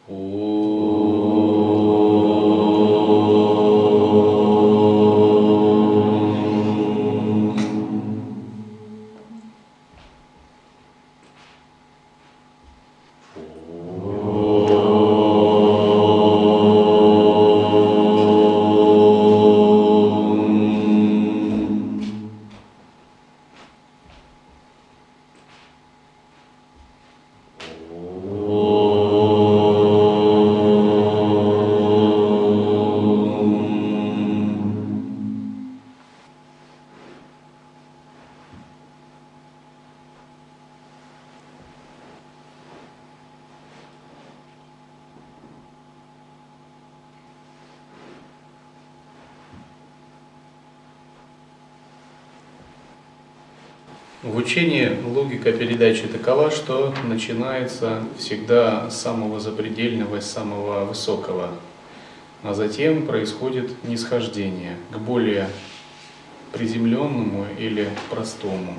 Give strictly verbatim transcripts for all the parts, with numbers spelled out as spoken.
В учении логика передачи такова, что начинается всегда с самого запредельного, с самого высокого, а затем происходит нисхождение к более приземленному или простому.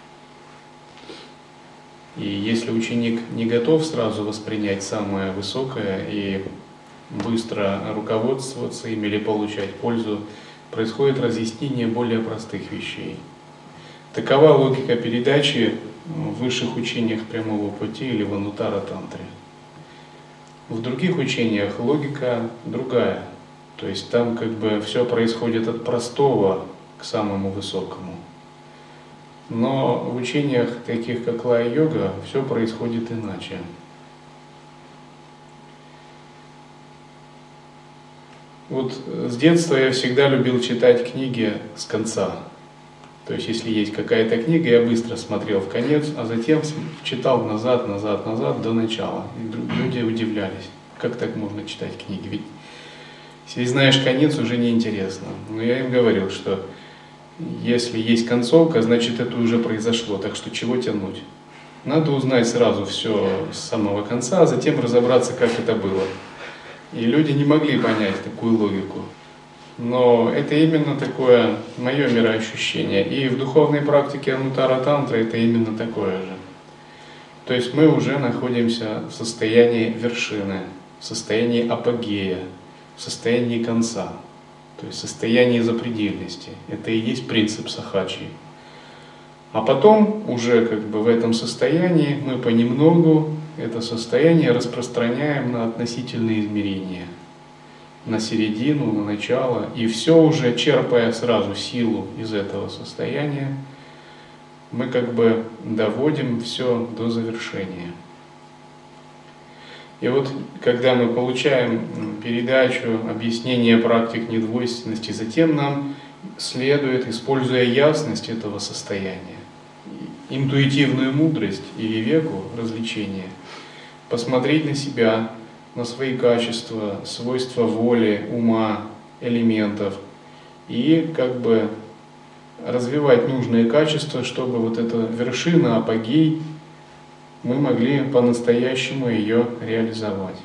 И если ученик не готов сразу воспринять самое высокое и быстро руководствоваться им или получать пользу, происходит разъяснение более простых вещей. Такова логика передачи в высших учениях прямого пути или в Анутара-тантре. В других учениях логика другая, то есть там как бы все происходит от простого к самому высокому. Но в учениях таких как лая-йога все происходит иначе. Вот с детства я всегда любил читать книги с конца. То есть, если есть какая-то книга, я быстро смотрел в конец, а затем читал назад, назад, назад до начала. И люди удивлялись, как так можно читать книги. Ведь если знаешь конец, уже неинтересно. Но я им говорил, что если есть концовка, значит это уже произошло, так что чего тянуть? Надо узнать сразу все с самого конца, а затем разобраться, как это было. И люди не могли понять такую логику. Но это именно такое мое мироощущение. И в духовной практике Анутара-тантра это именно такое же. То есть мы уже находимся в состоянии вершины, в состоянии апогея, в состоянии конца, то есть в состоянии запредельности. Это и есть принцип сахаджи. А потом уже как бы в этом состоянии мы понемногу это состояние распространяем на относительные измерения, на середину, на начало, и все уже, черпая сразу силу из этого состояния, мы как бы доводим все до завершения. И вот когда мы получаем передачу, объяснение практик недвойственности, затем нам следует, используя ясность этого состояния, интуитивную мудрость и вивеку, развлечение, посмотреть на себя, на свои качества, свойства воли, ума, элементов и как бы развивать нужные качества, чтобы вот эта вершина, апогей, мы могли по-настоящему ее реализовать.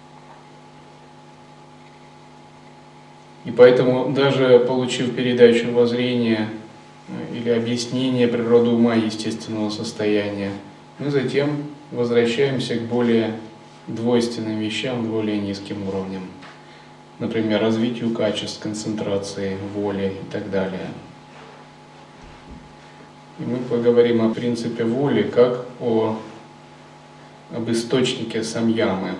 И поэтому, даже получив передачу воззрения или объяснение природы ума и естественного состояния, мы затем возвращаемся к более двойственным вещам, более низким уровням. Например, развитию качеств, концентрации, воли и так далее. И мы поговорим о принципе воли как о, об источнике самьямы.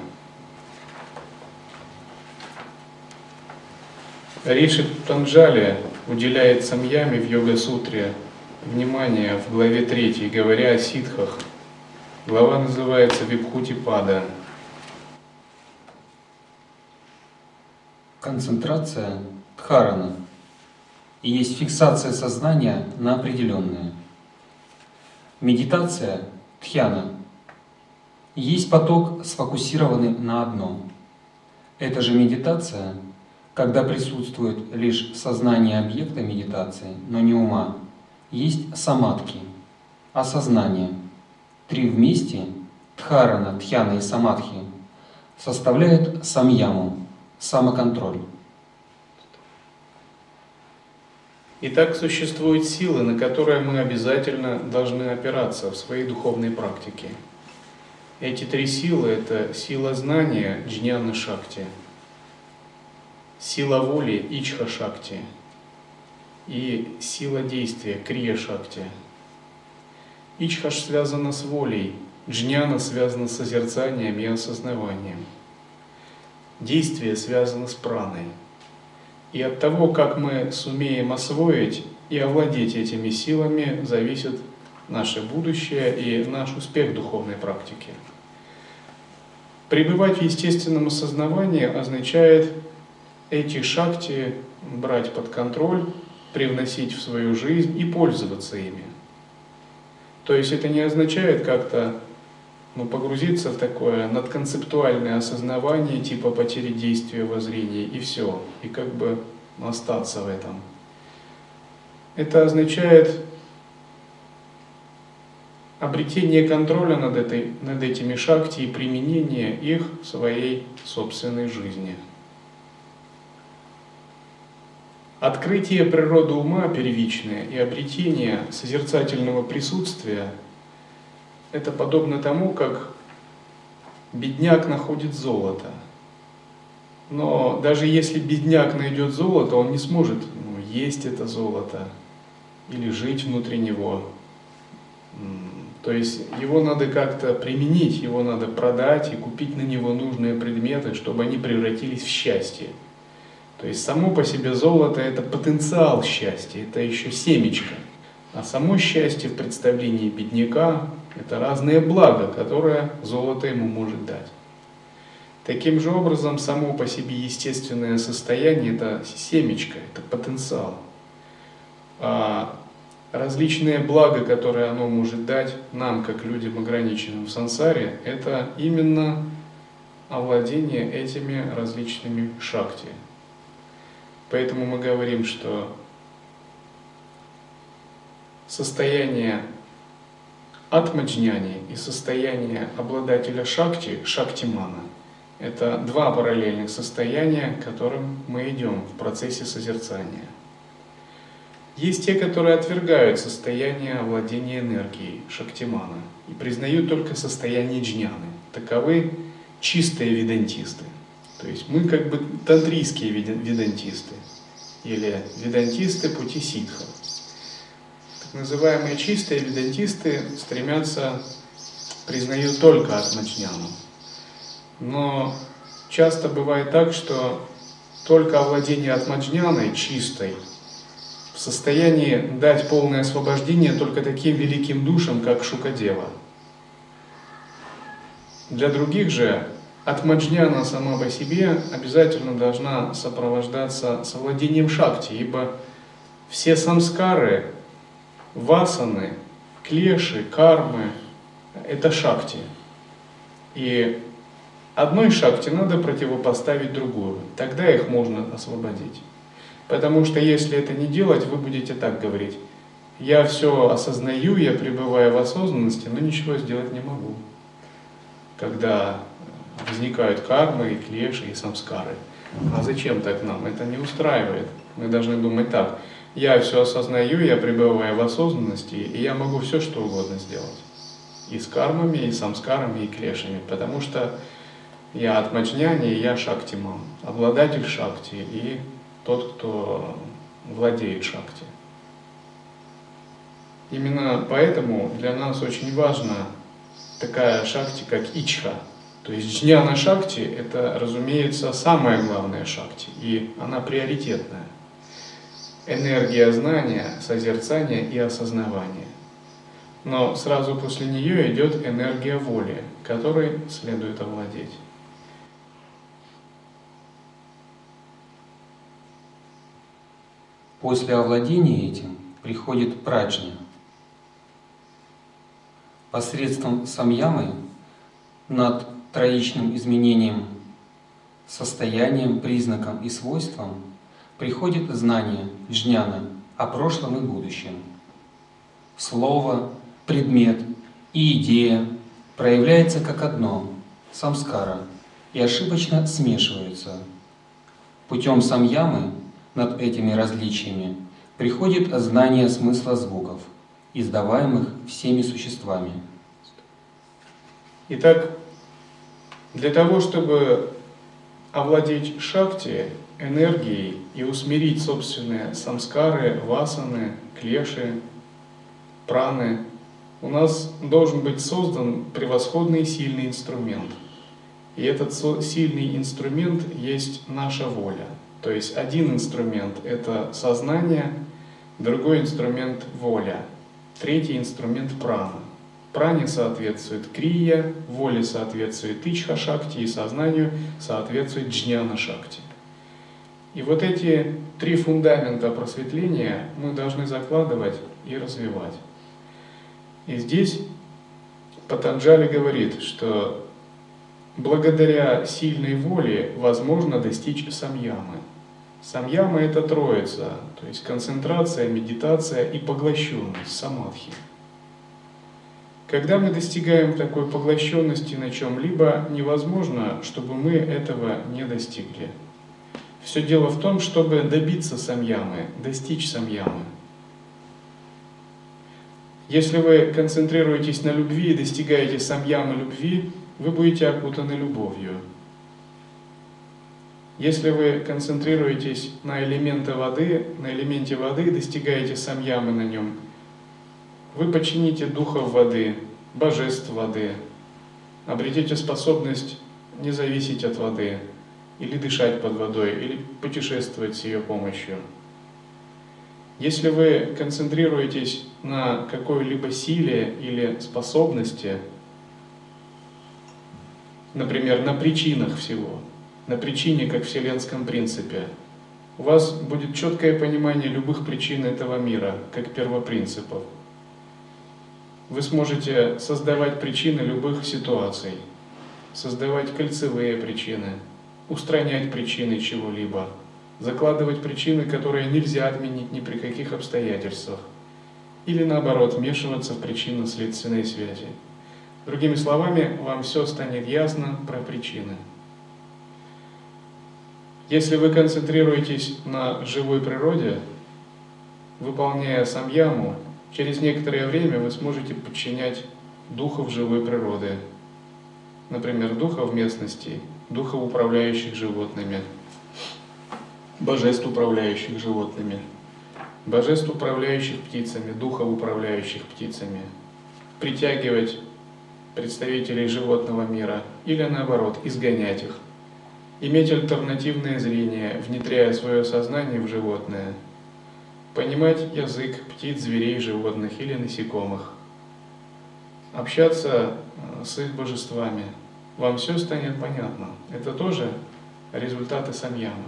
Риши Патанджали уделяет самьяме в йога-сутре внимание в главе третьей, говоря о ситхах. Глава называется Вибхути-пада. Концентрация дхарана и есть фиксация сознания на определенное. Медитация дхьяна и есть поток, сфокусированный на одном. Это же медитация, когда присутствует лишь сознание объекта медитации, но не ума, есть самадхи, осознание. Три вместе, дхарана, дхьяна и самадхи, составляют самьяму, самоконтроль. Итак, существуют силы, на которые мы обязательно должны опираться в своей духовной практике. Эти три силы – это сила знания Джняна Шакти, сила воли Ичха Шакти и сила действия Крия Шакти. Ичха связана с волей, Джняна связана с созерцанием и осознаванием. Действие связано с праной. И от того, как мы сумеем освоить и овладеть этими силами, зависит наше будущее и наш успех в духовной практике. Пребывать в естественном осознавании означает эти шакти брать под контроль, привносить в свою жизнь и пользоваться ими. То есть это не означает как-то ну, погрузиться в такое надконцептуальное осознавание типа потери действия воззрения и все, и как бы остаться в этом. Это означает обретение контроля над, этой, над этими шакти и применение их в своей собственной жизни. Открытие природы ума первичное и обретение созерцательного присутствия – это подобно тому, как бедняк находит золото. Но даже если бедняк найдет золото, он не сможет ну, есть это золото или жить внутри него. То есть его надо как-то применить, его надо продать и купить на него нужные предметы, чтобы они превратились в счастье. То есть само по себе золото – это потенциал счастья, это еще семечко. А само счастье в представлении бедняка – это разные блага, которые золото ему может дать. Таким же образом, само по себе естественное состояние – это семечко, это потенциал. А различные блага, которые оно может дать нам, как людям, ограниченным в сансаре, это именно овладение этими различными шакти. Поэтому мы говорим, что состояние атмаджняни и состояние обладателя шакти, шактимана, это два параллельных состояния, к которым мы идем в процессе созерцания. Есть те, которые отвергают состояние овладения энергией шактимана и признают только состояние джняны. Таковы чистые ведантисты. То есть мы как бы тантрийские ведантисты или ведантисты пути ситха. Так называемые чистые ведантисты стремятся, признают только атмаджняну. Но часто бывает так, что только овладение атмаджняной чистой в состоянии дать полное освобождение только таким великим душам, как Шукадева. Для других же атмаджняна сама по себе обязательно должна сопровождаться совладением шакти, ибо все самскары, васаны, клеши, кармы – это шакти. И одной шакти надо противопоставить другую, тогда их можно освободить. Потому что если это не делать, вы будете так говорить: я все осознаю, я пребываю в осознанности, но ничего сделать не могу. Когда возникают кармы, и клеши, и самскары. А зачем так нам? Это не устраивает. Мы должны думать так: я все осознаю, я пребываю в осознанности, и я могу все что угодно сделать. И с кармами, и самскарами, и клешами. Потому что я атмаджняни, и я шактиман, обладатель шакти, и тот, кто владеет шакти. Именно поэтому для нас очень важна такая шакти, как ичха. То есть джняна шакти – это, разумеется, самая главная шакти, и она приоритетная. Энергия знания, созерцания и осознавания. Но сразу после нее идет энергия воли, которой следует овладеть. После овладения этим приходит праджня. Посредством самьямы над троичным изменением, состоянием, признаком и свойством приходит знание, джняна, о прошлом и будущем. Слово, предмет и идея проявляются как одно, самскара, и ошибочно смешиваются. Путем самьямы над этими различиями приходит знание смысла звуков, издаваемых всеми существами. Итак, для того, чтобы овладеть шакти, энергией и усмирить собственные самскары, васаны, клеши, праны, у нас должен быть создан превосходный сильный инструмент. И этот сильный инструмент есть наша воля. То есть один инструмент — это сознание, другой инструмент — воля, третий инструмент — прана. Пране соответствует крия, воле соответствует ичха-шакти, и сознанию соответствует джняна-шакти. И вот эти три фундамента просветления мы должны закладывать и развивать. И здесь Патанджали говорит, что благодаря сильной воле возможно достичь самьямы. Самьяма — это троица, то есть концентрация, медитация и поглощенность, самадхи. Когда мы достигаем такой поглощенности на чем-либо, невозможно, чтобы мы этого не достигли. Все дело в том, чтобы добиться самьямы, достичь самьямы. Если вы концентрируетесь на любви и достигаете самьямы любви, вы будете окутаны любовью. Если вы концентрируетесь на элементе воды, на элементе воды и достигаете самьямы на нем, вы подчините духов воды, божеств воды, обретете способность не зависеть от воды, или дышать под водой, или путешествовать с ее помощью. Если вы концентрируетесь на какой-либо силе или способности, например, на причинах всего, на причине как вселенском принципе, у вас будет четкое понимание любых причин этого мира, как первопринципов. Вы сможете создавать причины любых ситуаций, создавать кольцевые причины, устранять причины чего-либо, закладывать причины, которые нельзя отменить ни при каких обстоятельствах, или наоборот, вмешиваться в причинно-следственные связи. Другими словами, вам все станет ясно про причины. Если вы концентрируетесь на живой природе, выполняя самьяму, через некоторое время вы сможете подчинять духов живой природы, например, духов местности, духов, управляющих животными, божеств, управляющих животными, божеств, управляющих птицами, духов, управляющих птицами, притягивать представителей животного мира или наоборот, изгонять их, иметь альтернативное зрение, внедряя свое сознание в животное, понимать язык птиц, зверей, животных или насекомых, общаться с их божествами. Вам все станет понятно. Это тоже результаты самьямы.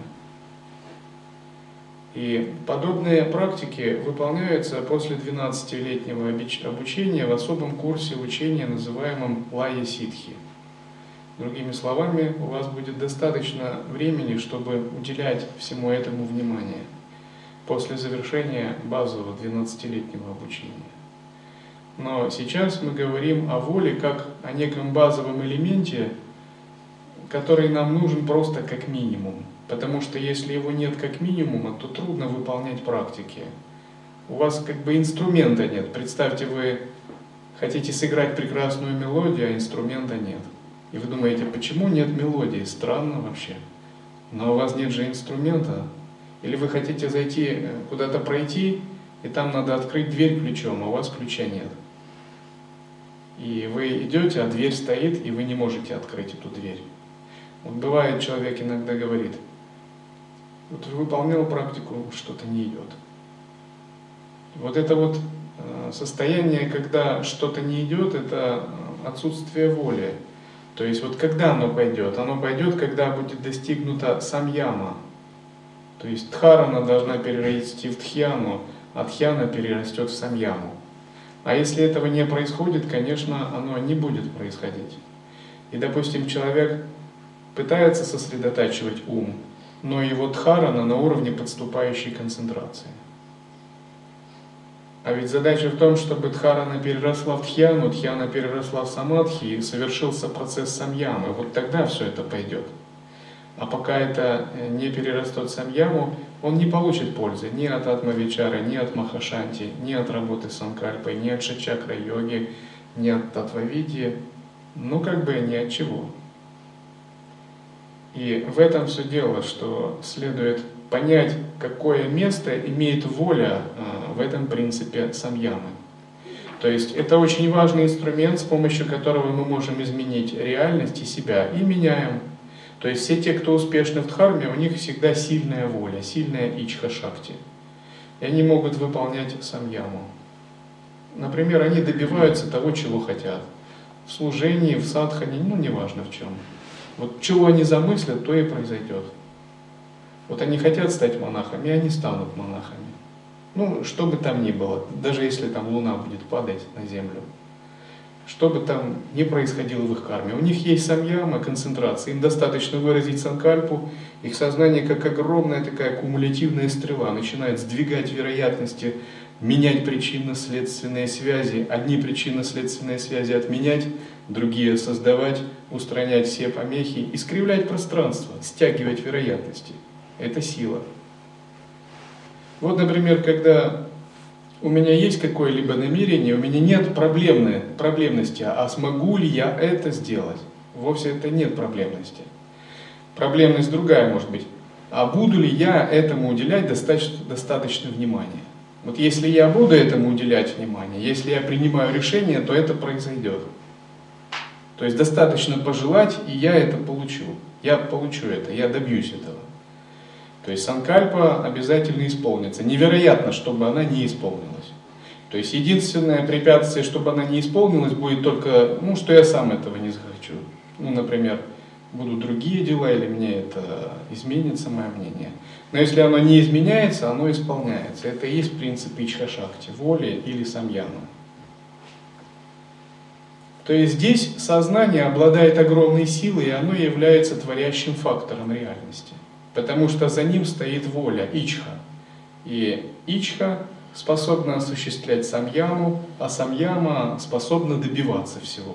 И подобные практики выполняются после двенадцатилетнего обучения в особом курсе учения, называемом Лая Ситхи. Другими словами, у вас будет достаточно времени, чтобы уделять всему этому внимание после завершения базового двенадцатилетнего обучения. Но сейчас мы говорим о воле как о неком базовом элементе, который нам нужен просто как минимум. Потому что если его нет как минимума, то трудно выполнять практики. У вас как бы инструмента нет. Представьте, вы хотите сыграть прекрасную мелодию, а инструмента нет. И вы думаете, почему нет мелодии? Странно вообще. Но у вас нет же инструмента. Или вы хотите зайти, куда-то пройти, и там надо открыть дверь ключом, а у вас ключа нет. И вы идете, а дверь стоит, и вы не можете открыть эту дверь. Вот бывает, человек иногда говорит, вот выполнял практику, что-то не идет. Вот это вот состояние, когда что-то не идет, это отсутствие воли. То есть вот когда оно пойдет? Оно пойдет, когда будет достигнута самьяма. То есть дхарана должна перерасти в дхьяну, а дхьяна перерастет в самьяму. А если этого не происходит, конечно, оно не будет происходить. И, допустим, человек пытается сосредотачивать ум, но его дхарана на уровне подступающей концентрации. А ведь задача в том, чтобы дхарана переросла в дхьяну, дхьяна переросла в самадхи и совершился процесс самьямы. Вот тогда все это пойдет. А пока это не перерастет в самьяму, он не получит пользы ни от атмавичары, ни от махашанти, ни от работы с санкальпой, ни от шачакра-йоги, ни от татвавидьи. Ну, как бы ни от чего. И в этом все дело, что следует понять, какое место имеет воля в этом принципе самьямы. То есть это очень важный инструмент, с помощью которого мы можем изменить реальность и себя, и меняем. То есть все те, кто успешны в дхарме, у них всегда сильная воля, сильная ичха-шакти. И они могут выполнять самьяму. Например, они добиваются того, чего хотят. В служении, в садхане, ну неважно в чем. Вот чего они замыслят, то и произойдет. Вот они хотят стать монахами, и они станут монахами. Ну, что бы там ни было, даже если там луна будет падать на землю, что бы там ни происходило в их карме, у них есть самьяма, концентрация, им достаточно выразить санкальпу, их сознание как огромная такая кумулятивная стрела начинает сдвигать вероятности, менять причинно-следственные связи, одни причинно-следственные связи отменять, другие создавать, устранять все помехи, искривлять пространство, стягивать вероятности. Это сила. Вот, например, когда у меня есть какое-либо намерение, у меня нет проблемной, проблемности, а смогу ли я это сделать? Вовсе это нет проблемности. Проблемность другая может быть. А буду ли я этому уделять достаточно, достаточно внимания? Вот если я буду этому уделять внимание, если я принимаю решение, то это произойдет. То есть достаточно пожелать, и я это получу. Я получу это, я добьюсь этого. То есть санкальпа обязательно исполнится. Невероятно, чтобы она не исполнилась. То есть единственное препятствие, чтобы она не исполнилась, будет только, ну, что я сам этого не захочу. Ну, например, будут другие дела, или мне это изменится, мое мнение. Но если оно не изменяется, оно исполняется. Это и есть принцип ичха-шакти, воли или самьяма. То есть здесь сознание обладает огромной силой, и оно является творящим фактором реальности. Потому что за ним стоит воля, ичха. И ичха способна осуществлять самьяму, а самьяма способна добиваться всего.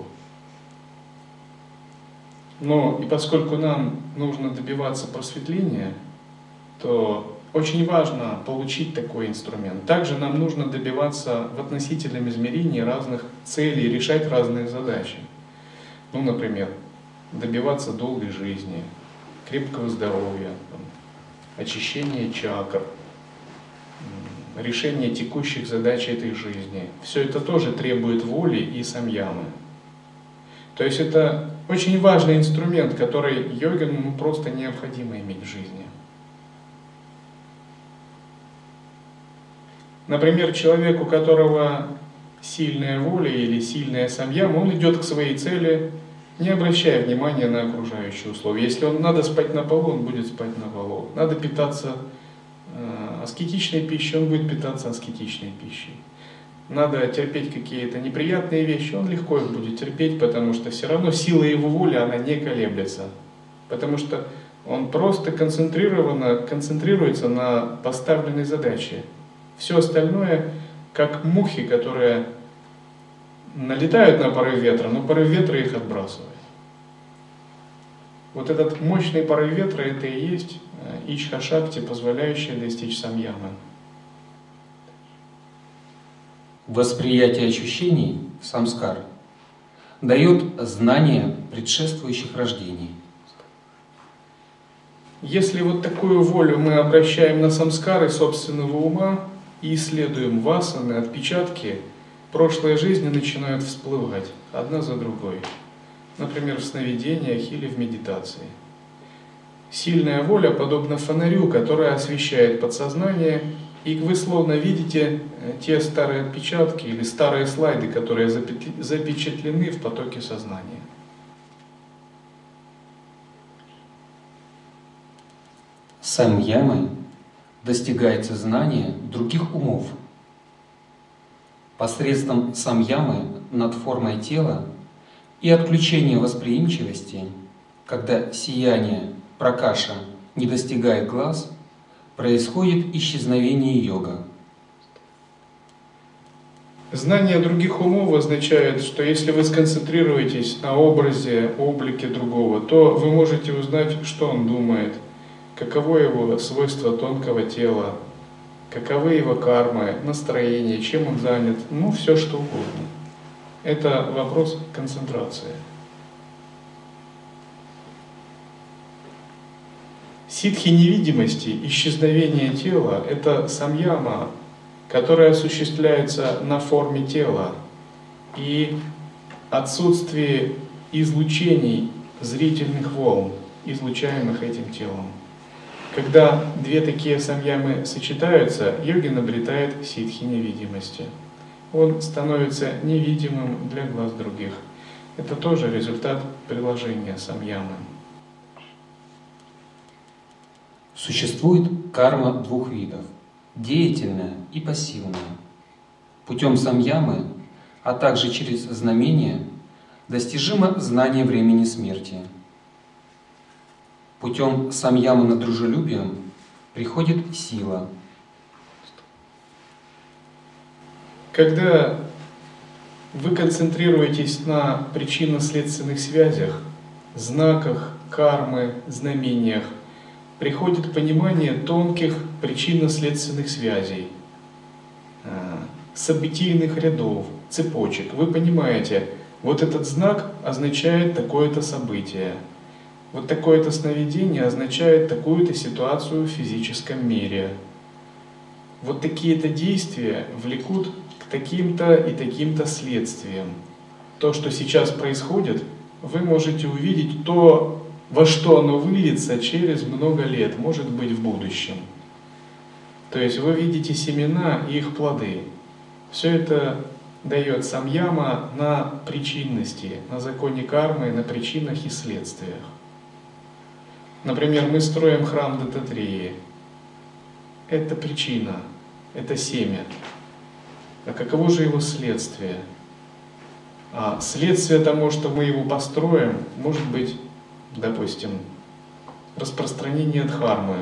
Но и поскольку нам нужно добиваться просветления, то очень важно получить такой инструмент. Также нам нужно добиваться в относительном измерении разных целей, решать разные задачи. Ну, например, добиваться долгой жизни, крепкого здоровья, там, очищения чакр, решение текущих задач этой жизни. Все это тоже требует воли и самьямы. То есть это очень важный инструмент, который йогину просто необходимо иметь в жизни. Например, человек, у которого сильная воля или сильная самьяма, он идет к своей цели, не обращая внимания на окружающие условия. Если он надо спать на полу, он будет спать на полу. Надо питаться э, аскетичной пищей, он будет питаться аскетичной пищей. Надо терпеть какие-то неприятные вещи, он легко их будет терпеть, потому что все равно сила его воли, она не колеблется. Потому что он просто концентрированно концентрируется на поставленной задаче. Все остальное, как мухи, которые налетают на порыв ветра, но порыв ветра их отбрасывает. Вот этот мощный порыв ветра, это и есть ичха-шакти, позволяющая достичь самьямы. Восприятие ощущений, самскар, дает знание предшествующих рождений. Если вот такую волю мы обращаем на самскары собственного ума и исследуем васаны, отпечатки, прошлые жизни начинают всплывать одна за другой. Например, в сновидениях или в медитации. Сильная воля подобна фонарю, который освещает подсознание, и вы словно видите те старые отпечатки или старые слайды, которые запечатлены в потоке сознания. Самьямой достигается знание других умов. Посредством самьямы над формой тела и отключения восприимчивости, когда сияние пракаша не достигает глаз, происходит исчезновение йога. Знание других умов означает, что если вы сконцентрируетесь на образе, облике другого, то вы можете узнать, что он думает, каково его свойство тонкого тела, каковы его кармы, настроение, чем он занят, ну все что угодно. Это вопрос концентрации. Ситхи невидимости, исчезновение тела — это самьяма, которая осуществляется на форме тела, и отсутствие излучений зрительных волн, излучаемых этим телом. Когда две такие самьямы сочетаются, йогин обретает ситхи невидимости. Он становится невидимым для глаз других. Это тоже результат приложения самьямы. Существует карма двух видов – деятельная и пассивная. Путем самьямы, а также через знамения, достижимо знание времени смерти. Путем самьямы над дружелюбием приходит сила. Когда вы концентрируетесь на причинно-следственных связях, знаках, кармы, знамениях, приходит понимание тонких причинно-следственных связей, событийных рядов, цепочек. Вы понимаете, вот этот знак означает такое-то событие, вот такое-то сновидение означает такую-то ситуацию в физическом мире. Вот такие-то действия влекут к таким-то и таким-то следствиям. То, что сейчас происходит, вы можете увидеть то, во что оно выльется через много лет, может быть, в будущем. То есть вы видите семена и их плоды. Все это дает самьяма на причинности, на законе кармы, на причинах и следствиях. Например, мы строим храм Даттатреи. Это причина, это семя. А каково же его следствие? А следствие тому, что мы его построим, может быть, допустим, распространение дхармы,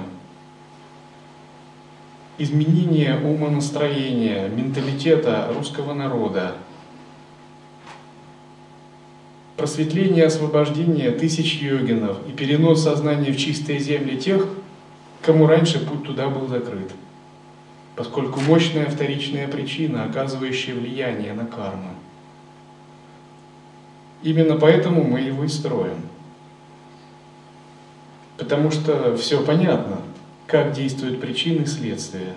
изменение умонастроения, менталитета русского народа, просветление, освобождение тысяч йогинов и перенос сознания в чистые земли тех, кому раньше путь туда был закрыт, поскольку мощная вторичная причина, оказывающая влияние на карму. Именно поэтому мы его и строим. Потому что все понятно, как действуют причины и следствия.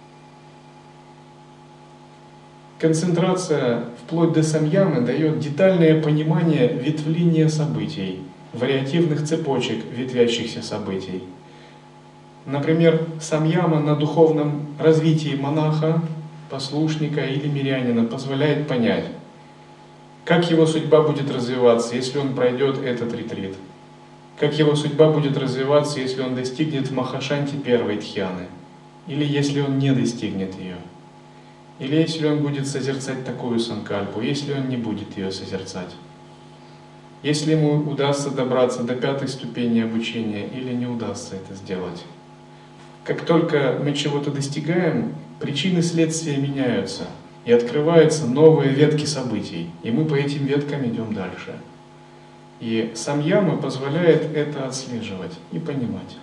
Концентрация вплоть до самьямы дает детальное понимание ветвления событий, вариативных цепочек ветвящихся событий. Например, самьяма на духовном развитии монаха, послушника или мирянина позволяет понять, как его судьба будет развиваться, если он пройдет этот ретрит, как его судьба будет развиваться, если он достигнет в Махашанти первой дхьяны, или если он не достигнет ее, или если он будет созерцать такую санкальпу, если он не будет ее созерцать, если ему удастся добраться до пятой ступени обучения или не удастся это сделать. Как только мы чего-то достигаем, причины следствия меняются, и открываются новые ветки событий, и мы по этим веткам идем дальше. И самьяма позволяет это отслеживать и понимать.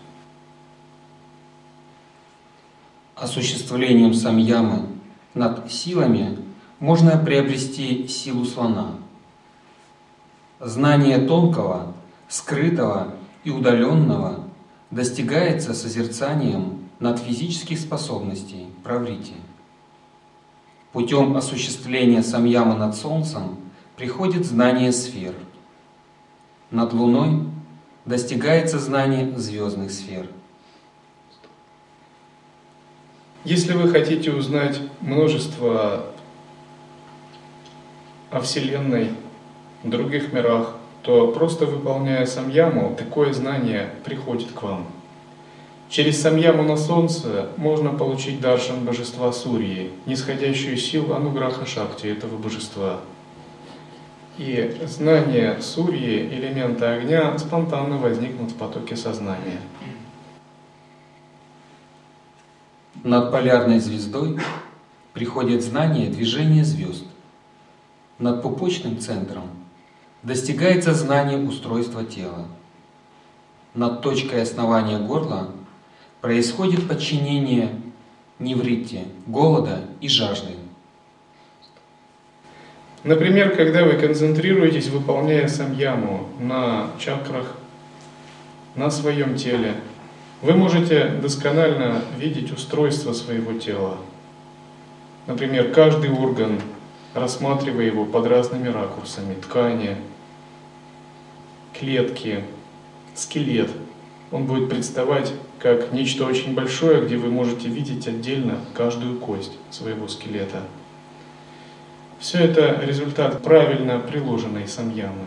Осуществлением самьямы над силами можно приобрести силу слона. Знание тонкого, скрытого и удаленного достигается созерцанием над физических способностей праврити. Путем осуществления самьямы над Солнцем приходит знание сфер. Над Луной достигается знание звездных сфер. Если вы хотите узнать множество о Вселенной, других мирах, то просто выполняя самьяму, такое знание приходит к вам. Через самьяму на Солнце можно получить даршан божества Сурьи, нисходящую силу ануграха шакти этого божества. И знание Сурьи, элемента огня, спонтанно возникнут в потоке сознания. Над полярной звездой приходит знание движения звезд. Над пупочным центром достигается знание устройства тела. Над точкой основания горла происходит подчинение невритти, голода и жажды. Например, когда вы концентрируетесь, выполняя самьяму на чакрах, на своем теле, Вы можете досконально видеть устройство своего тела. Например, каждый орган, рассматривая его под разными ракурсами, ткани, клетки, скелет, он будет представать как нечто очень большое, где вы можете видеть отдельно каждую кость своего скелета. Все это результат правильно приложенной самьямы.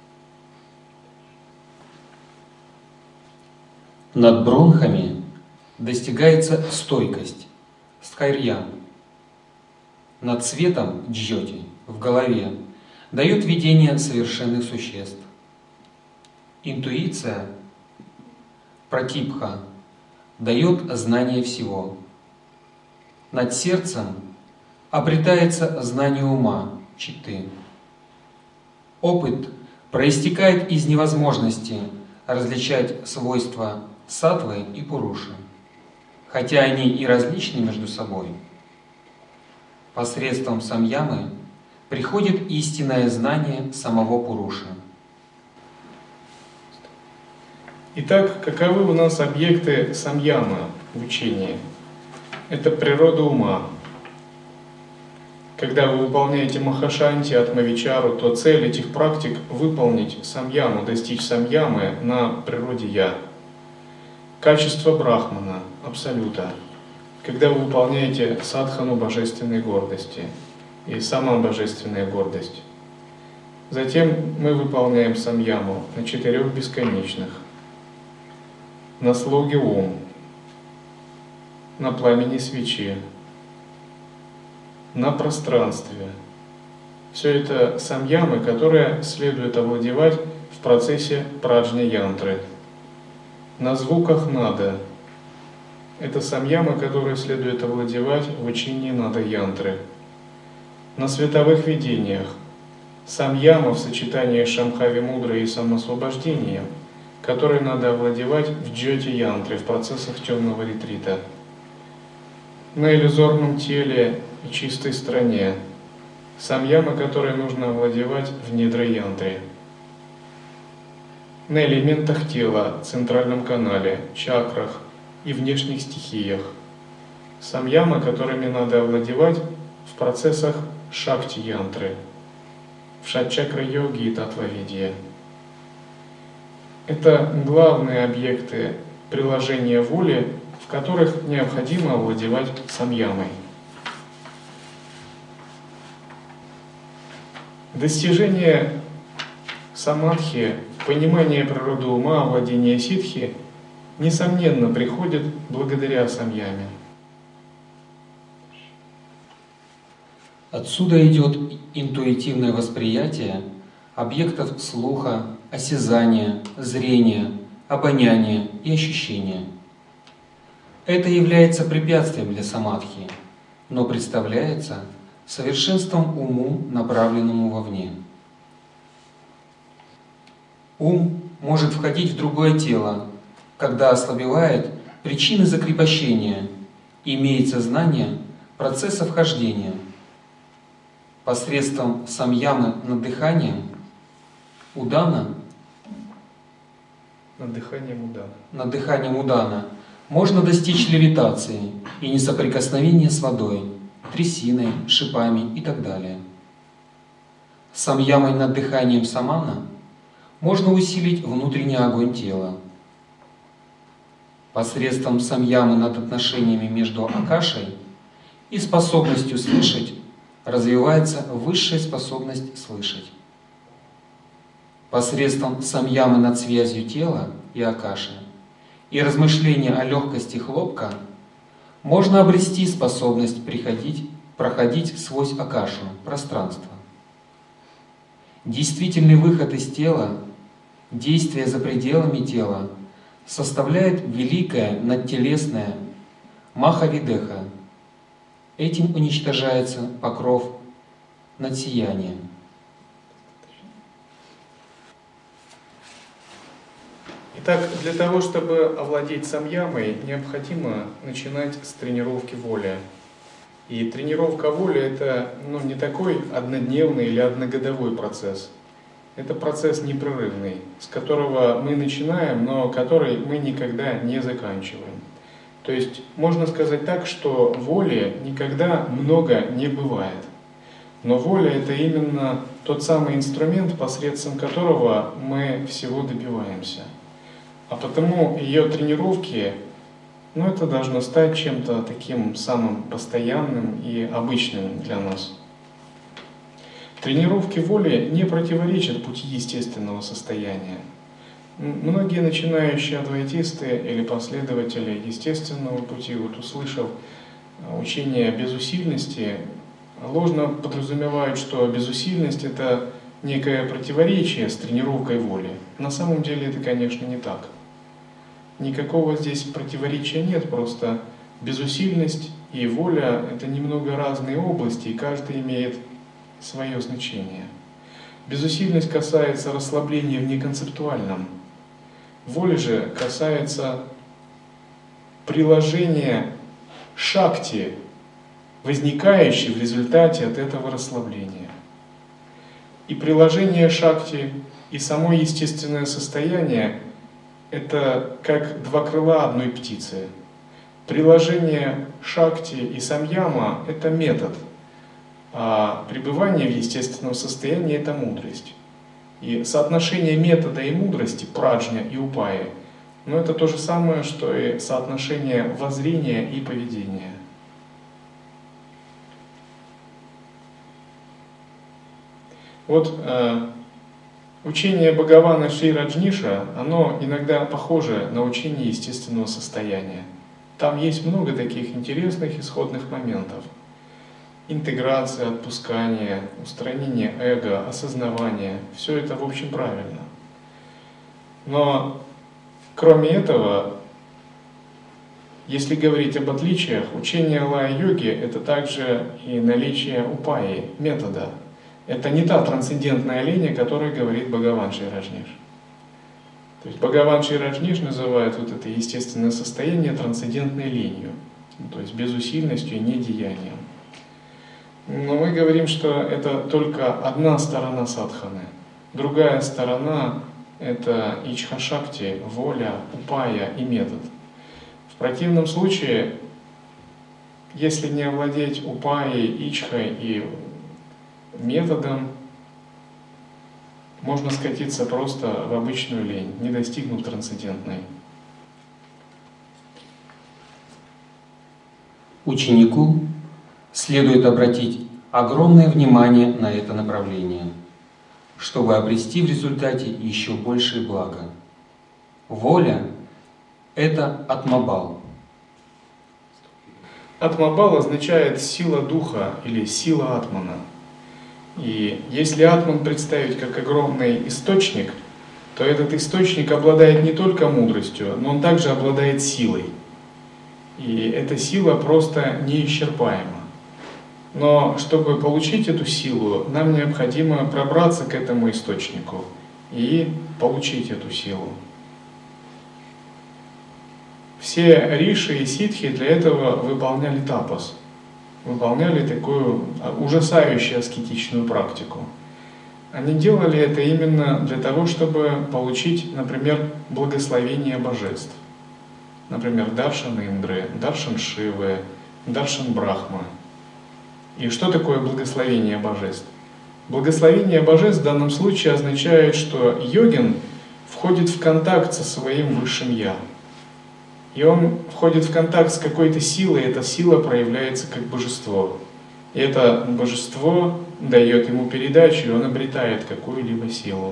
Над бронхами достигается стойкость, стхайрья. Над цветом джьоти в голове дает видение совершенных существ. Интуиция пратипха дает знание всего. Над сердцем обретается знание ума, читты. Опыт проистекает из невозможности различать свойства саттвы и пуруши, хотя они и различны между собой. Посредством самьямы приходит истинное знание самого пуруши. Итак, каковы у нас объекты самьямы в учении? Это природа ума. Когда вы выполняете махашанти, атмавичару, то цель этих практик – выполнить самьяму, достичь самьямы на природе «я». Качество брахмана, абсолюта. Когда вы выполняете садхану божественной гордости и сама божественная гордость. Затем мы выполняем самьяму на четырех бесконечных, на слоге ом, на пламени свечи, на пространстве. Все это самьямы, которые следует овладевать в процессе праджня-янтры. На звуках нада. Это самьямы, которые следует овладевать в учении нада-янтры. На световых видениях. Самьяма в сочетании шамхави мудры и самоосвобождения, которые надо овладевать в джьоти-янтре, в процессах темного ретрита. На иллюзорном теле и чистой стране. Самьямы, которые нужно овладевать в нидра-янтре. На элементах тела, центральном канале, чакрах и внешних стихиях. Самьямы, которыми надо овладевать в процессах шакти-янтры, в шат-чакра-йоге и татвавидье. Это главные объекты приложения воли, в которых необходимо овладевать самьямой. Достижение самадхи, понимание природы ума, овладение ситхи, несомненно, приходит благодаря самьяме. Отсюда идет интуитивное восприятие объектов слуха, осязания, зрения, обоняния и ощущения. Это является препятствием для самадхи, но представляется совершенством уму, направленному вовне. Ум может входить в другое тело, когда ослабевает причины закрепощения и имеет сознание процесса вхождения. Посредством самьямы над дыханием удана, над дыханием удана, над дыханием удана можно достичь левитации и несоприкосновения с водой, трясиной, шипами и так далее. Самьямой над дыханием самана можно усилить внутренний огонь тела. Посредством самьямы над отношениями между акашей и способностью слышать развивается высшая способность слышать. Посредством самьямы над связью тела и акаши и размышления о легкости хлопка можно обрести способность приходить, проходить сквозь акашу, пространство. Действительный выход из тела, действие за пределами тела составляет великое надтелесное махавидеха. Этим уничтожается покров над сиянием. Итак, для того, чтобы овладеть самьямой, необходимо начинать с тренировки воли. И тренировка воли – это ну, не такой однодневный или одногодовой процесс. это процесс непрерывный, с которого мы начинаем, но который мы никогда не заканчиваем. То есть можно сказать так, что воли никогда много не бывает. Но воля — это именно тот самый инструмент, посредством которого мы всего добиваемся. А потому ее тренировки, ну, это должно стать чем-то таким самым постоянным и обычным для нас. Тренировки воли не противоречат пути естественного состояния. Многие начинающие адвайтисты или последователи естественного пути, вот услышав учение о безусильности, ложно подразумевают, что безусильность — это некое противоречие с тренировкой воли. На самом деле это, конечно, не так. Никакого здесь противоречия нет, просто безусильность и воля — это немного разные области, и каждая имеет свое значение. Безусильность касается расслабления в неконцептуальном. Воля же касается приложения шакти, возникающей в результате от этого расслабления. И приложение шакти, и само естественное состояние — это как два крыла одной птицы. Приложение шакти и самьяма — это метод, а пребывание в естественном состоянии — это мудрость. И соотношение метода и мудрости, праджня и упайи, но это то же самое, что и соотношение воззрения и поведения. Вот э, учение Бхагавана Шри Раджниша, оно иногда похоже на учение естественного состояния. Там есть много таких интересных исходных моментов. Интеграция, отпускание, устранение эго, осознавание – все это, в общем, правильно. Но кроме этого, если говорить об отличиях, учение лая-йоги – это также и наличие упайи, метода. Это не та трансцендентная линия, о которой говорит Бхагаван Шри Раджниш. То есть Бхагаван Шри Раджниш называет вот это естественное состояние трансцендентной линию, то есть безусильностью и недеянием. Но мы говорим, что это только одна сторона садханы. Другая сторона — это ичха-шакти, воля, упая и метод. В противном случае, если не овладеть упаей, ичхой и методом, можно скатиться просто в обычную лень, не достигнув трансцендентной. Ученику следует обратить огромное внимание на это направление, чтобы обрести в результате еще большее благо. Воля — это атмабал. Атмабал означает сила духа или сила атмана. И если атман представить как огромный источник, то этот источник обладает не только мудростью, но он также обладает силой. И эта сила просто неисчерпаема. Но чтобы получить эту силу, нам необходимо пробраться к этому источнику и получить эту силу. Все риши и ситхи для этого выполняли тапас, выполняли такую ужасающую аскетичную практику. Они делали это именно для того, чтобы получить, например, благословение божеств. Например, даршан Индры, даршан Шивы, даршан Брахмы. И что такое благословение божеств? Благословение божеств в данном случае означает, что йогин входит в контакт со своим высшим Я. И он входит в контакт с какой-то силой, и эта сила проявляется как божество. И это божество дает ему передачу, и он обретает какую-либо силу.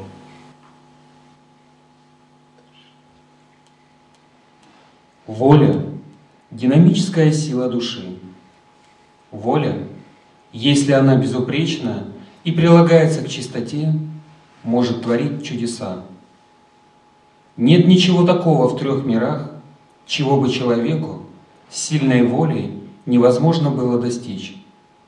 Воля — динамическая сила души. Воля, если она безупречна и прилагается к чистоте, может творить чудеса. Нет ничего такого в трех мирах, чего бы человеку с сильной волей невозможно было достичь.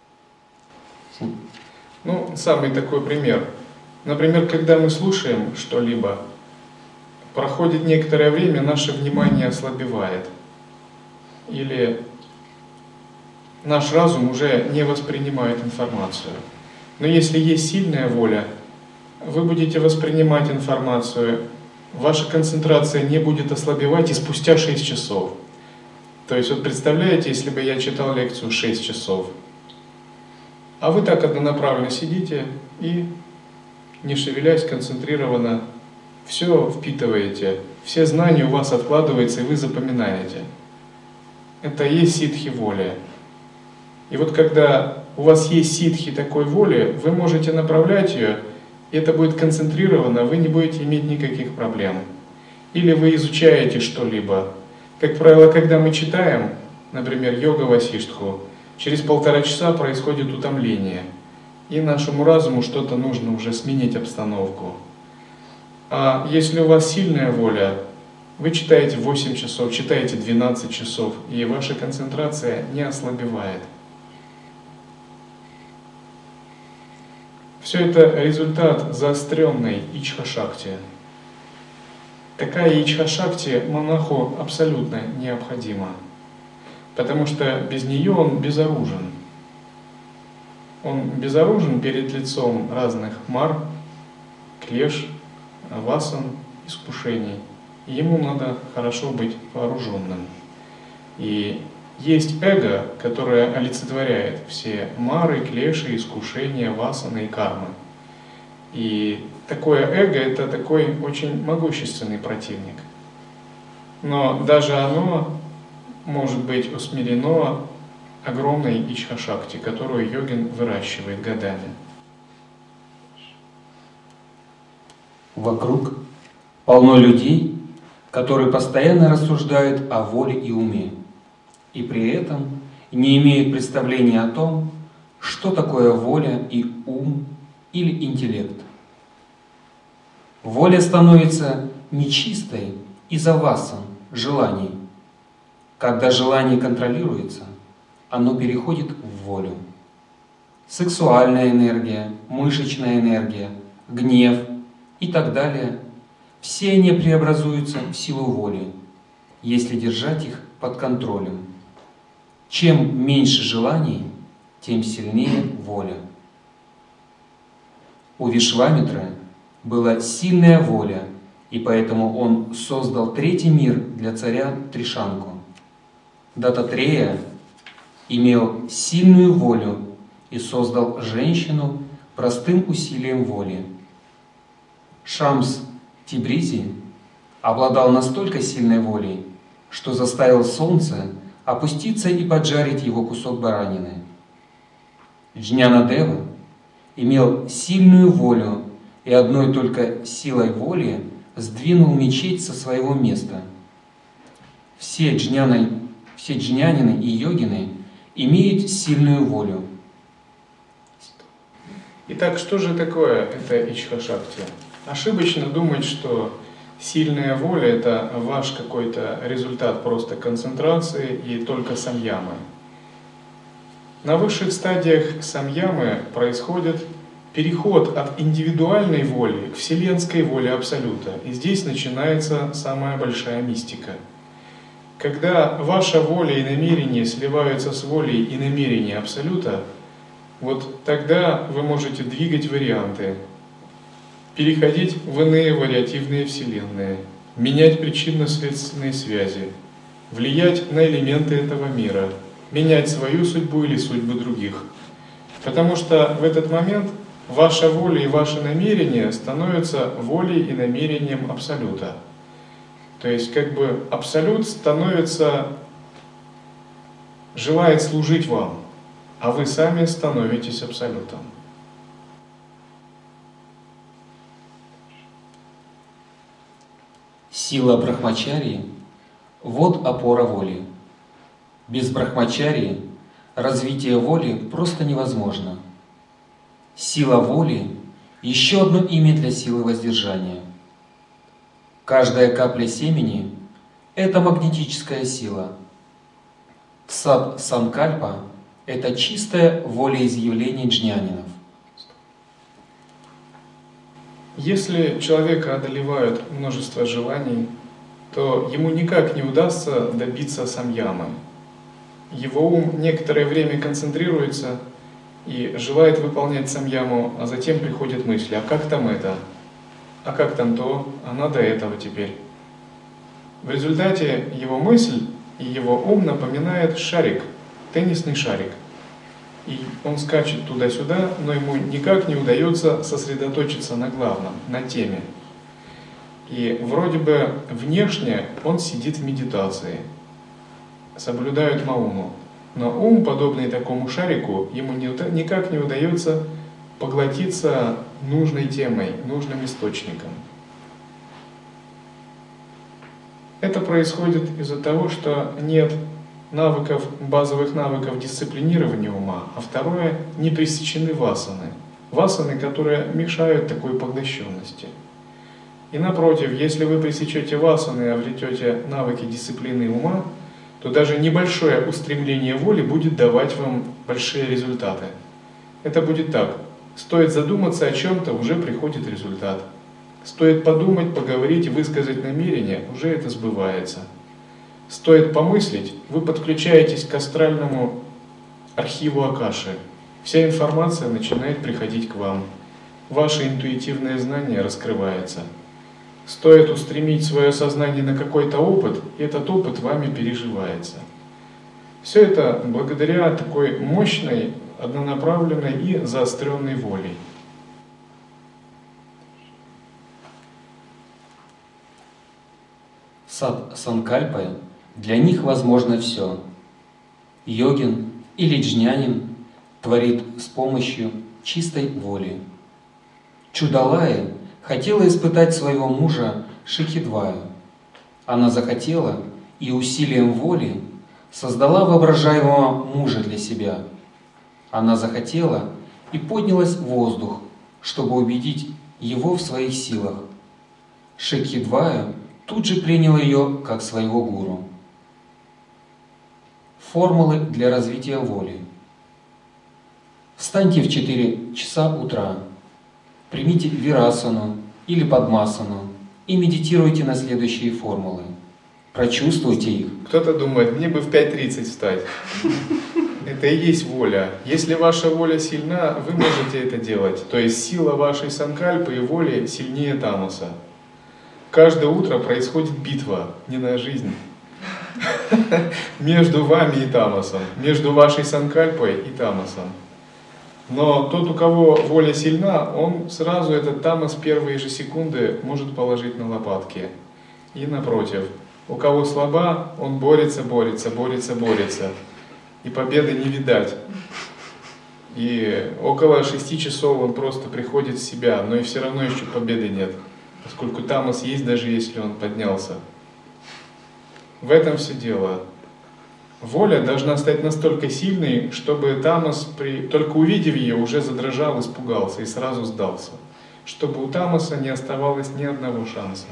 Ну, самый такой пример. Например, когда мы слушаем что-либо, проходит некоторое время, наше внимание ослабевает. Или наш разум уже не воспринимает информацию. Но если есть сильная воля, вы будете воспринимать информацию, ваша концентрация не будет ослабевать и спустя шесть часов. То есть вот представляете, если бы я читал лекцию шесть часов, а вы так однонаправленно сидите и, не шевелясь, концентрированно все впитываете, все знания у вас откладываются и вы запоминаете. Это и есть ситхи воли. И вот когда у вас есть ситхи такой воли, вы можете направлять ее, и это будет концентрировано, вы не будете иметь никаких проблем. Или вы изучаете что-либо. Как правило, когда мы читаем, например, йога Васиштху, через полтора часа происходит утомление, и нашему разуму что-то нужно уже сменить обстановку. А если у вас сильная воля, вы читаете восемь часов, читаете двенадцать часов, и ваша концентрация не ослабевает. Все это результат заостренной ичха-шакти. Такая ичха-шакти монаху абсолютно необходима, потому что без нее он безоружен. Он безоружен перед лицом разных мар, клеш, васан, искушений. И ему надо хорошо быть вооруженным. И есть эго, которое олицетворяет все мары, клеши, искушения, васаны и кармы. И такое эго — это такой очень могущественный противник. Но даже оно может быть усмирено огромной ичха-шакти, которую йогин выращивает годами. Вокруг полно людей, которые постоянно рассуждают о воле и уме, и при этом не имеют представления о том, что такое воля и ум или интеллект. Воля становится нечистой из-за васан, желаний. Когда желание контролируется, оно переходит в волю. Сексуальная энергия, мышечная энергия, гнев и так далее – все они преобразуются в силу воли, если держать их под контролем. Чем меньше желаний, тем сильнее воля. У Вишвамитры была сильная воля, и поэтому он создал третий мир для царя Тришанку. Даттатрея имел сильную волю и создал женщину простым усилием воли. Шамс Тибризи обладал настолько сильной волей, что заставил солнце опуститься и поджарить его кусок баранины. Джнанадева имел сильную волю и одной только силой воли сдвинул мечеть со своего места. Все джняны, все джнянины и йогины имеют сильную волю. Итак, что же такое это ичха-шакти? Ошибочно думать, что сильная воля — это ваш какой-то результат просто концентрации и только самьямы. На высших стадиях самьямы происходит переход от индивидуальной воли к вселенской воле Абсолюта. И здесь начинается самая большая мистика. Когда ваша воля и намерение сливаются с волей и намерением Абсолюта, вот тогда вы можете двигать варианты, переходить в иные вариативные вселенные, менять причинно-следственные связи, влиять на элементы этого мира, менять свою судьбу или судьбы других. Потому что в этот момент ваша воля и ваше намерение становятся волей и намерением Абсолюта. То есть как бы Абсолют становится, желает служить вам, а вы сами становитесь Абсолютом. Сила брахмачарьи – вот опора воли. Без брахмачарьи развитие воли просто невозможно. Сила воли – еще одно имя для силы воздержания. Каждая капля семени – это магнетическая сила. Сад-санкальпа – это чистое волеизъявление джнянинов. Если человека одолевают множество желаний, то ему никак не удастся добиться самьямы. Его ум некоторое время концентрируется, и желает выполнять самьяму, а затем приходят мысли, а как там это, а как там то, а надо этого теперь. В результате его мысль и его ум напоминает шарик, теннисный шарик. И он скачет туда-сюда, но ему никак не удается сосредоточиться на главном, на теме. И вроде бы внешне он сидит в медитации, соблюдает мауму. Но ум, подобный такому шарику, ему никак не удается поглотиться нужной темой, нужным источником. Это происходит из-за того, что нет навыков, базовых навыков дисциплинирования ума, а второе, не пресечены васаны. Васаны, которые мешают такой поглощенности. И напротив, если вы пресечете васаны и обретете навыки дисциплины ума, то даже небольшое устремление воли будет давать вам большие результаты. Это будет так. Стоит задуматься о чем-то, уже приходит результат. Стоит подумать, поговорить, высказать намерение, уже это сбывается. Стоит помыслить, вы подключаетесь к астральному архиву Акаши. Вся информация начинает приходить к вам. Ваше интуитивное знание раскрывается. Стоит устремить свое сознание на какой-то опыт, и этот опыт вами переживается. Все это благодаря такой мощной, однонаправленной и заостренной воле. Сат санкальпы, для них возможно все. Йогин или джнянин творит с помощью чистой воли. Чудалая хотела испытать своего мужа Шикхидваю. Она захотела и усилием воли создала воображаемого мужа для себя. Она захотела и поднялась в воздух, чтобы убедить его в своих силах. Шикхидваю тут же принял ее как своего гуру. Формулы для развития воли. Встаньте в четыре часа утра, примите вирасану или падмасану и медитируйте на следующие формулы. Прочувствуйте их. Кто-то думает, мне бы в пять тридцать встать. Это и есть воля. Если ваша воля сильна, вы можете это делать. То есть сила вашей санкальпы и воли сильнее тамаса. Каждое утро происходит битва, не на жизнь, между вами и тамасом, между вашей санкальпой и тамасом. Но тот, у кого воля сильна, он сразу этот тамас первые же секунды может положить на лопатки. И напротив, у кого слаба, он борется, борется, борется, борется. И победы не видать. И около шести часов он просто приходит в себя, но и все равно еще победы нет. Поскольку тамас есть, даже если он поднялся. В этом все дело. Воля должна стать настолько сильной, чтобы тамас, при... только увидев ее, уже задрожал, испугался и сразу сдался. Чтобы у тамаса не оставалось ни одного шанса.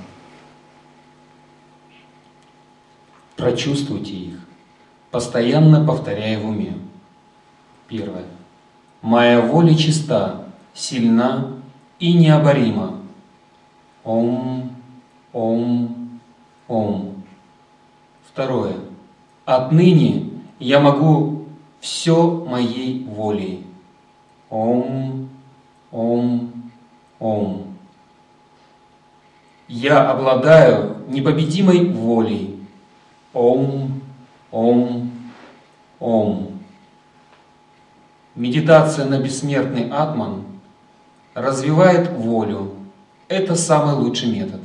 Прочувствуйте их, постоянно повторяя в уме. Первое. Моя воля чиста, сильна и необорима. Ом, ом, ом. Второе. Отныне я могу все моей волей. Ом, ом, ом. Я обладаю непобедимой волей. Ом, ом, ом. Медитация на бессмертный атман развивает волю. Это самый лучший метод.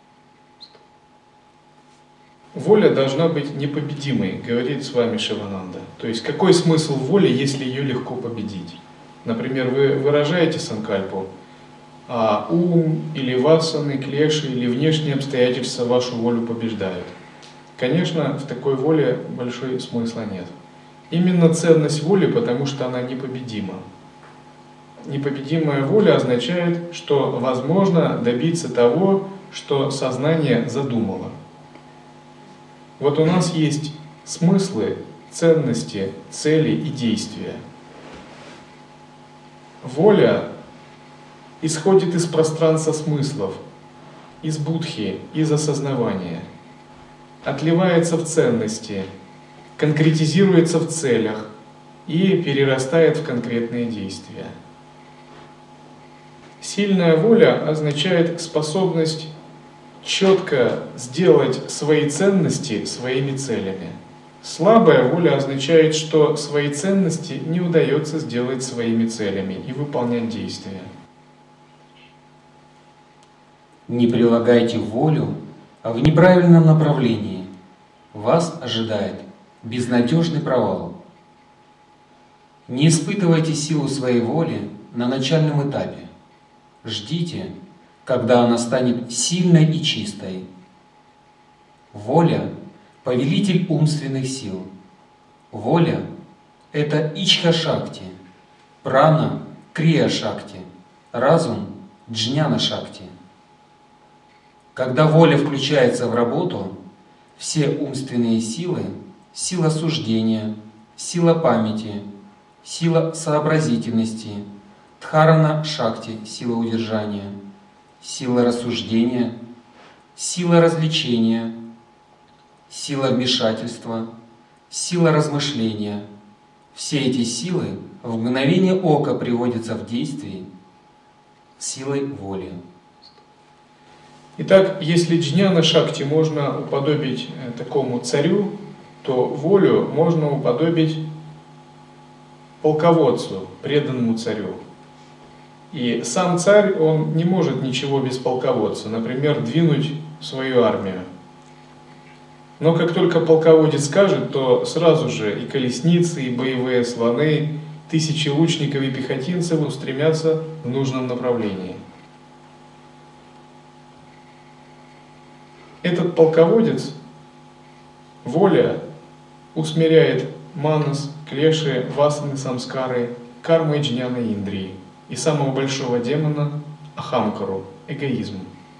Воля должна быть непобедимой, говорит с вами Шивананда. То есть какой смысл воли, если ее легко победить? Например, вы выражаете санкальпу, а ум или васаны, клеши или внешние обстоятельства вашу волю побеждают. Конечно, в такой воле большой смысла нет. Именно ценность воли, потому что она непобедима. Непобедимая воля означает, что возможно добиться того, что сознание задумало. Вот у нас есть смыслы, ценности, цели и действия. Воля исходит из пространства смыслов, из будхи, из осознавания, отливается в ценности, конкретизируется в целях, и перерастает в конкретные действия. Сильная воля означает способность четко сделать свои ценности своими целями. Слабая воля означает, что свои ценности не удается сделать своими целями и выполнять действия. Не прилагайте волю в неправильном направлении. Вас ожидает безнадежный провал. Не испытывайте силу своей воли на начальном этапе. Ждите, когда она станет сильной и чистой. Воля – повелитель умственных сил. Воля – это Ичха-шакти, прана – крия-шакти, разум – джняна-шакти. Когда воля включается в работу, все умственные силы – сила суждения, сила памяти, сила сообразительности, дхарана-шакти – сила удержания, сила рассуждения, сила развлечения, сила вмешательства, сила размышления. Все эти силы в мгновение ока приводятся в действие силой воли. Итак, если джняна шакти можно уподобить такому царю, то волю можно уподобить полководцу, преданному царю. И сам царь, он не может ничего без полководца, например, двинуть свою армию. Но как только полководец скажет, то сразу же и колесницы, и боевые слоны, тысячи лучников и пехотинцев устремятся в нужном направлении. Этот полководец, воля, усмиряет манас, клеши, васаны, самскары, кармы, джняны, индрии и самого большого демона ахамкару, эгоизм.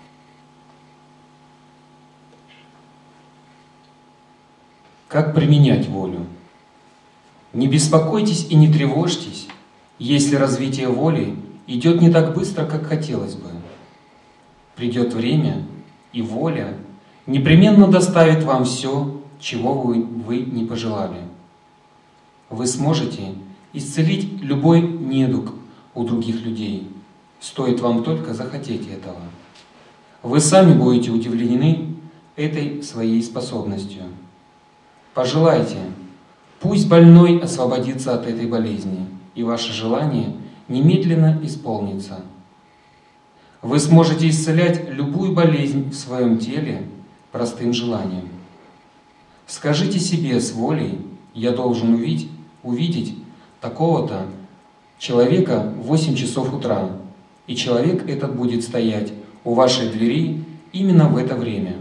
Как применять волю? Не беспокойтесь и не тревожьтесь, если развитие воли идет не так быстро, как хотелось бы. Придет время, и воля непременно доставит вам все, чего вы, вы не пожелали. Вы сможете исцелить любой недуг у других людей, стоит вам только захотеть этого. Вы сами будете удивлены этой своей способностью. Пожелайте, пусть больной освободится от этой болезни, и ваше желание немедленно исполнится. Вы сможете исцелять любую болезнь в своем теле простым желанием. Скажите себе с волей: я должен увидеть, увидеть такого-то человека в восемь часов утра, и человек этот будет стоять у вашей двери именно в это время.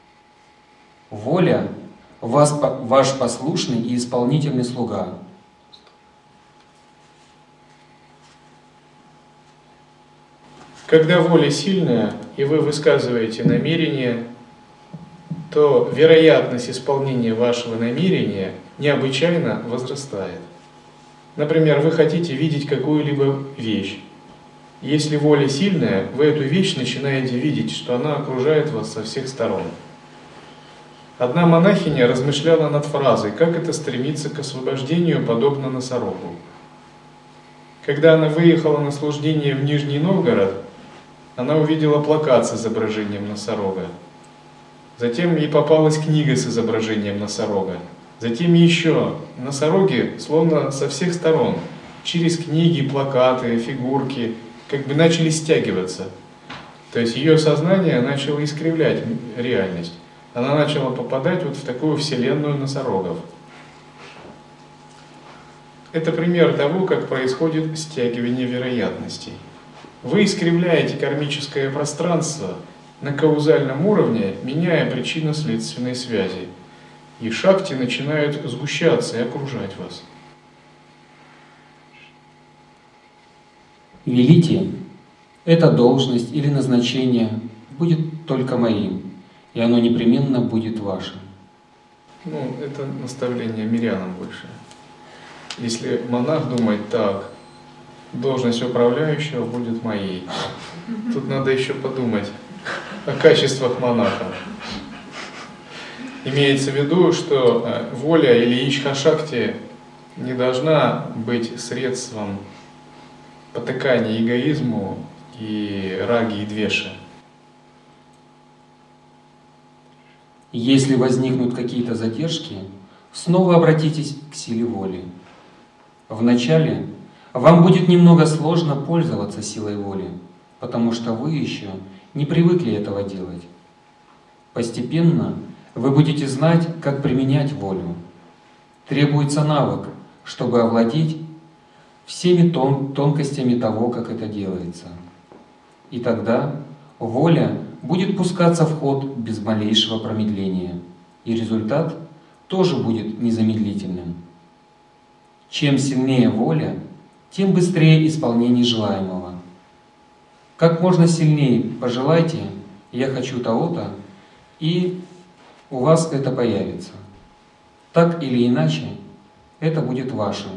Воля – вас, ваш послушный и исполнительный слуга. Когда воля сильная, и вы высказываете намерение, то вероятность исполнения вашего намерения необычайно возрастает. Например, вы хотите видеть какую-либо вещь. Если воля сильная, вы эту вещь начинаете видеть, что она окружает вас со всех сторон. Одна монахиня размышляла над фразой «Как это стремиться к освобождению, подобно носорогу?». Когда она выехала на служение в Нижний Новгород, она увидела плакат с изображением носорога. Затем ей попалась книга с изображением носорога. Затем еще носороги, словно со всех сторон, через книги, плакаты, фигурки, как бы начали стягиваться. То есть ее сознание начало искривлять реальность. Она начала попадать вот в такую вселенную носорогов. Это пример того, как происходит стягивание вероятностей. Вы искривляете кармическое пространство на каузальном уровне, меняя причинно-следственные связи. И шакти начинают сгущаться и окружать вас. Велите, эта должность или назначение будет только моим, и оно непременно будет вашим. Ну, это наставление мирянам больше. Если монах думает так, должность управляющего будет моей. Тут надо еще подумать о качествах монаха. Имеется в виду, что воля или ичха-шакти не должна быть средством потакания эгоизму и раги и двеши. Если возникнут какие-то задержки, снова обратитесь к силе воли. Вначале вам будет немного сложно пользоваться силой воли, потому что вы еще не привыкли этого делать. Постепенно вы будете знать, как применять волю. Требуется навык, чтобы овладеть всеми тон тонкостями того, как это делается. И тогда воля будет пускаться в ход без малейшего промедления, и результат тоже будет незамедлительным. Чем сильнее воля, тем быстрее исполнение желаемого. Как можно сильнее пожелайте «я хочу того-то», и у вас это появится. Так или иначе, это будет вашим.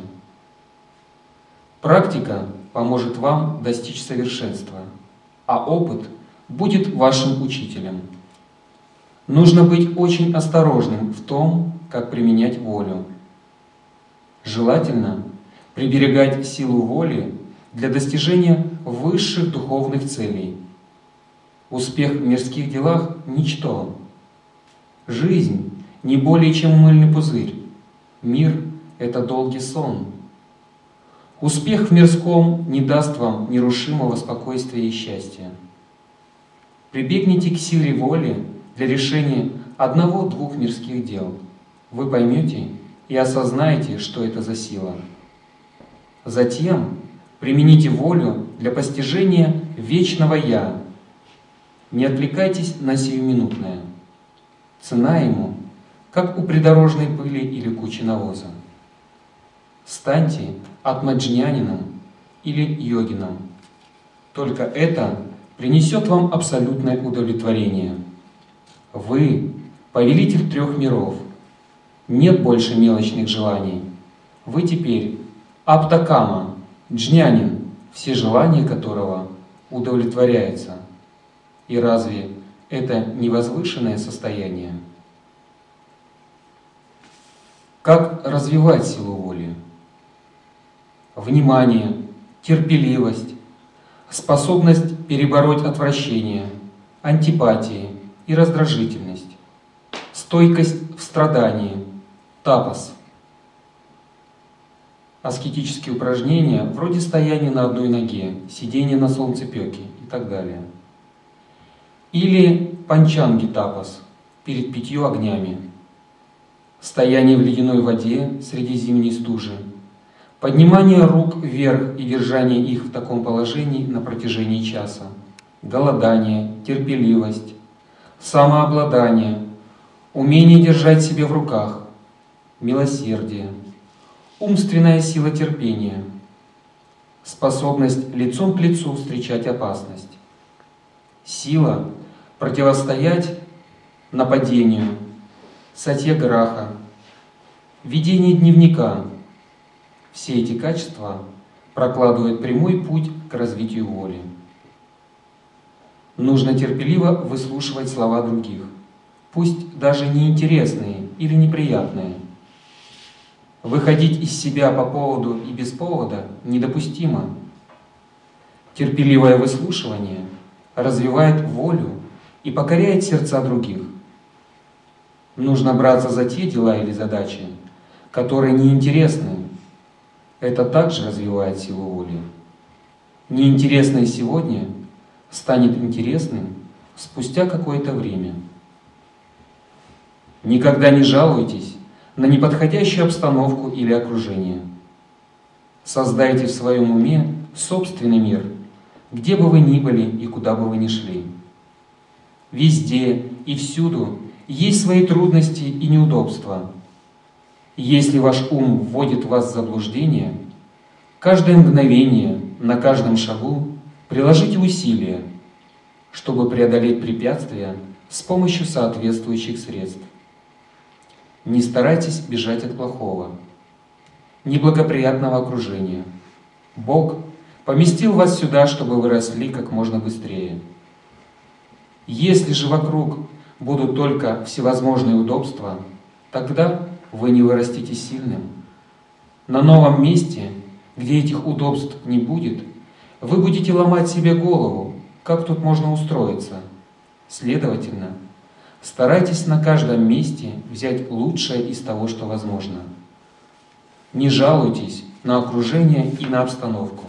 Практика поможет вам достичь совершенства, а опыт будет вашим учителем. Нужно быть очень осторожным в том, как применять волю. Желательно приберегать силу воли для достижения высших духовных целей. Успех в мирских делах – ничто. Жизнь – не более чем мыльный пузырь. Мир – это долгий сон. Успех в мирском не даст вам нерушимого спокойствия и счастья. Прибегните к силе воли для решения одного-двух мирских дел. Вы поймете и осознаете, что это за сила. Затем примените волю для постижения вечного «Я». Не отвлекайтесь на сиюминутное. Цена ему, как у придорожной пыли или кучи навоза. Станьте атмаджнянином или йогином. Только это принесет вам абсолютное удовлетворение. Вы – повелитель трех миров. Нет больше мелочных желаний. Вы теперь аптакама, джнянин, все желания которого удовлетворяются. И разве это не возвышенное состояние? Как развивать силу воли? Внимание, терпеливость, способность перебороть отвращение, антипатии и раздражительность, стойкость в страдании, тапас, аскетические упражнения вроде стояния на одной ноге, сидения на солнцепёке и так далее. Или панчанги тапас перед пятью огнями, стояние в ледяной воде среди зимней стужи, поднимание рук вверх и держание их в таком положении на протяжении часа, голодание, терпеливость, самообладание, умение держать себя в руках, милосердие, умственная сила терпения, способность лицом к лицу встречать опасность, сила противостоять нападению, сатьяграха, ведение дневника. Все эти качества прокладывают прямой путь к развитию воли. Нужно терпеливо выслушивать слова других, пусть даже неинтересные или неприятные. Выходить из себя по поводу и без повода недопустимо. Терпеливое выслушивание развивает волю и покоряет сердца других. Нужно браться за те дела или задачи, которые неинтересны. Это также развивает силу воли. Неинтересное сегодня станет интересным спустя какое-то время. Никогда не жалуйтесь на неподходящую обстановку или окружение. Создайте в своем уме собственный мир, где бы вы ни были и куда бы вы ни шли. Везде и всюду есть свои трудности и неудобства. Если ваш ум вводит вас в заблуждение, каждое мгновение, на каждом шагу приложите усилия, чтобы преодолеть препятствия с помощью соответствующих средств. Не старайтесь бежать от плохого, неблагоприятного окружения. Бог поместил вас сюда, чтобы вы росли как можно быстрее. Если же вокруг будут только всевозможные удобства, тогда вы не вырастете сильным. На новом месте, где этих удобств не будет, вы будете ломать себе голову, как тут можно устроиться. Следовательно, старайтесь на каждом месте взять лучшее из того, что возможно. Не жалуйтесь на окружение и на обстановку.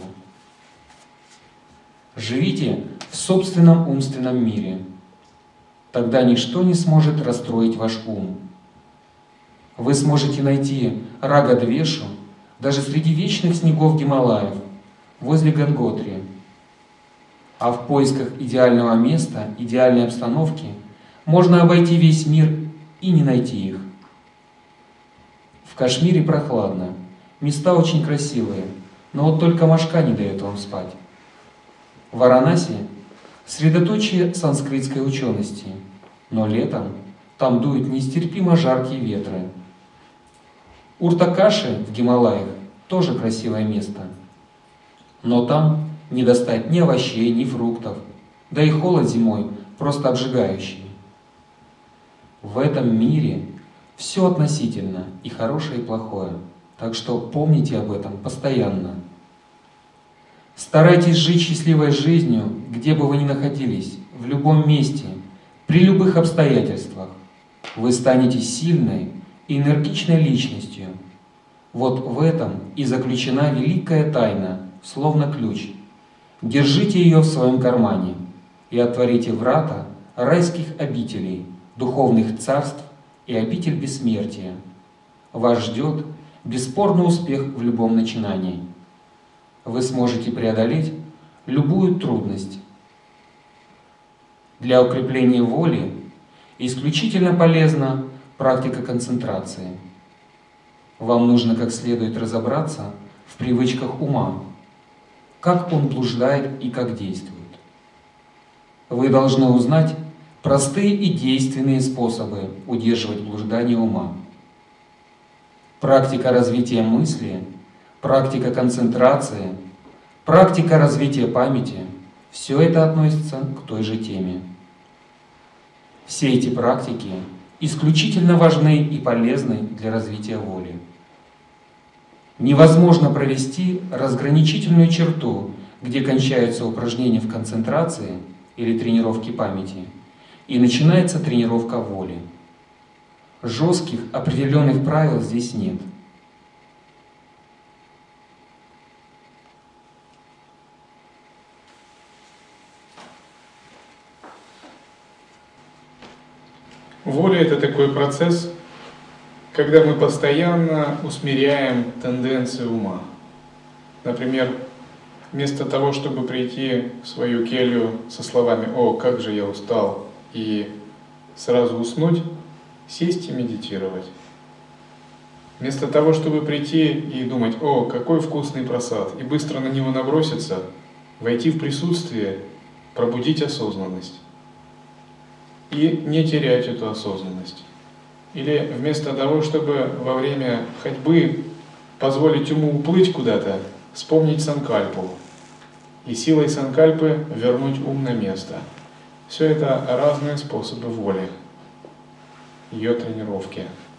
Живите в собственном умственном мире. Тогда ничто не сможет расстроить ваш ум. Вы сможете найти Рага-двешу даже среди вечных снегов Гималаев, возле Ганготри. А в поисках идеального места, идеальной обстановки можно обойти весь мир и не найти их. В Кашмире прохладно, места очень красивые, но вот только мошка не дает вам спать. В Варанаси — средоточие санскритской учености, но летом там дуют нестерпимо жаркие ветры. Уртакаши в Гималаях тоже красивое место, но там не достать ни овощей, ни фруктов, да и холод зимой просто обжигающий. В этом мире все относительно, и хорошее, и плохое, так что помните об этом постоянно. Старайтесь жить счастливой жизнью, где бы вы ни находились, в любом месте, при любых обстоятельствах. Вы станете сильной и энергичной личностью. Вот в этом и заключена великая тайна, словно ключ. Держите ее в своем кармане и отворите врата райских обителей, духовных царств и обитель бессмертия. Вас ждет бесспорный успех в любом начинании. Вы сможете преодолеть любую трудность. Для укрепления воли исключительно полезна практика концентрации. Вам нужно как следует разобраться в привычках ума, как он блуждает и как действует. Вы должны узнать простые и действенные способы удерживать блуждание ума. Практика развития мысли, практика концентрации, практика развития памяти – все это относится к той же теме. Все эти практики исключительно важны и полезны для развития воли. Невозможно провести разграничительную черту, где кончаются упражнения в концентрации или тренировки памяти, и начинается тренировка воли. Жестких определенных правил здесь нет. Воля — это такой процесс, когда мы постоянно усмиряем тенденции ума. Например, вместо того, чтобы прийти в свою келью со словами «О, как же я устал!» и сразу уснуть, сесть и медитировать. Вместо того, чтобы прийти и думать «О, какой вкусный просад!» и быстро на него наброситься, войти в присутствие, пробудить осознанность. И не терять эту осознанность. Или вместо того, чтобы во время ходьбы позволить уму уплыть куда-то, вспомнить санкальпу и силой санкальпы вернуть ум на место. Все это разные способы воли, ее тренировки.